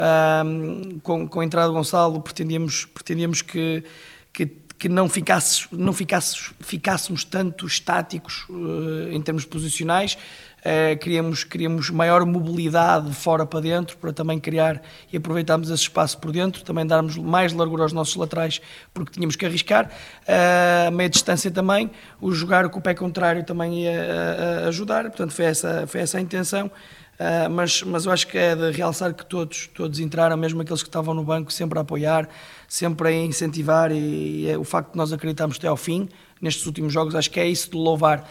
Com a entrada do Gonçalo pretendíamos que não ficássemos tanto estáticos em termos posicionais. Queríamos maior mobilidade de fora para dentro, para também criar e aproveitarmos esse espaço por dentro, também darmos mais largura aos nossos laterais, porque tínhamos que arriscar. A meia distância também, o jogar com o pé contrário também ia ajudar, portanto foi essa a intenção. Mas eu acho que é de realçar que todos entraram, mesmo aqueles que estavam no banco, sempre a apoiar, sempre a incentivar, e o facto de nós acreditarmos até ao fim nestes últimos jogos, acho que é isso de louvar.